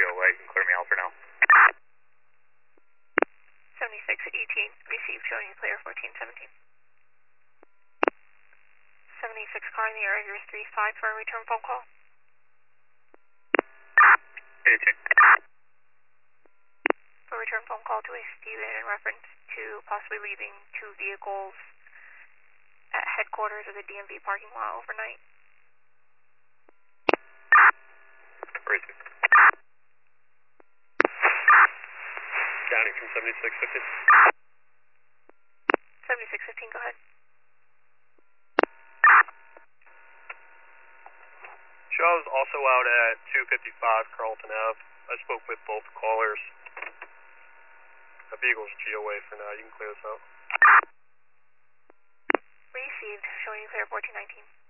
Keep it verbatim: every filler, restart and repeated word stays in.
away. You can clear me out for now. seventy-six eighteen, received, showing you clear fourteen seventeen. seventy-six car in the area, here's three five for a return phone call. eighteen. For a return phone call to a Steven in reference to possibly leaving two vehicles at headquarters of the D M V parking lot overnight. Received. County from seventy-six fifteen. seventy-six fifteen, go ahead. Shaw's also out at two fifty-five Carlton Ave. I spoke with both callers. The vehicle's G O A for now. You can clear this out. Received, showing you clear fourteen nineteen.